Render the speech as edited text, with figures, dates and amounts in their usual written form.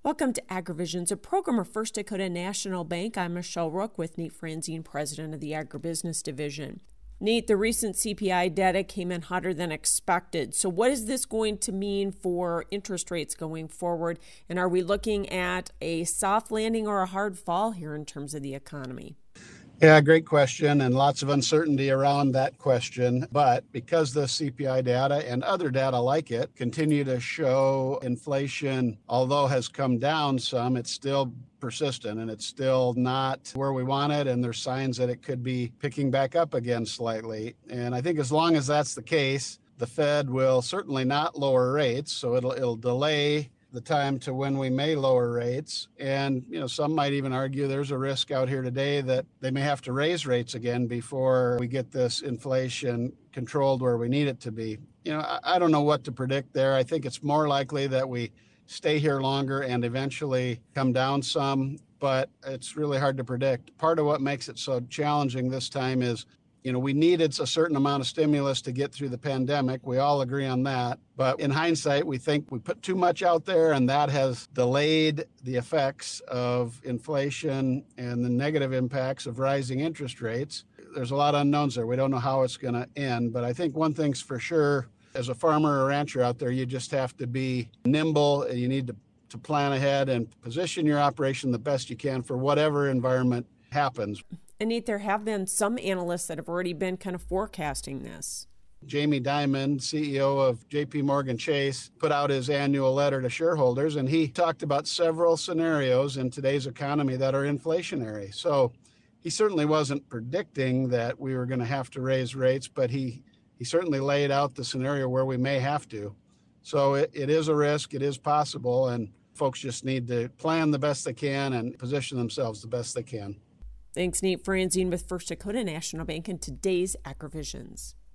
Welcome to AgriVisions, a program of First Dakota National Bank. I'm Michelle Rook with Nate Franzine, president of the Agribusiness Division. Nate, the recent CPI data came in hotter than expected. So what is this going to mean for interest rates going forward? And are we looking at a soft landing or a hard fall here in terms of the economy? Yeah, great question, and lots of uncertainty around that question. But because the CPI data and other data like it continue to show inflation, although has come down some, it's still persistent and it's still not where we want it. And there's signs that it could be picking back up again slightly. And I think as long as that's the case, the Fed will certainly not lower rates. So it'll delay the time to when we may lower rates. And, some might even argue there's a risk out here today that they may have to raise rates again before we get this inflation controlled where we need it to be. I don't know what to predict there. I think it's more likely that we stay here longer and eventually come down some, but it's really hard to predict. Part of what makes it so challenging this time is we needed a certain amount of stimulus to get through the pandemic. We all agree on that. But in hindsight, we think we put too much out there, and that has delayed the effects of inflation and the negative impacts of rising interest rates. There's a lot of unknowns there. We don't know how it's going to end. But I think one thing's for sure, as a farmer or rancher out there, you just have to be nimble. You need to plan ahead and position your operation the best you can for whatever environment happens. And Nate, there have been some analysts that have already been kind of forecasting this. Jamie Dimon, CEO of JP Morgan Chase, put out his annual letter to shareholders, and he talked about several scenarios in today's economy that are inflationary. So he certainly wasn't predicting that we were going to have to raise rates, but he certainly laid out the scenario where we may have to. So it is a risk, it is possible, and folks just need to plan the best they can and position themselves the best they can. Thanks, Nate Franzine with First Dakota National Bank and today's AgriVisions.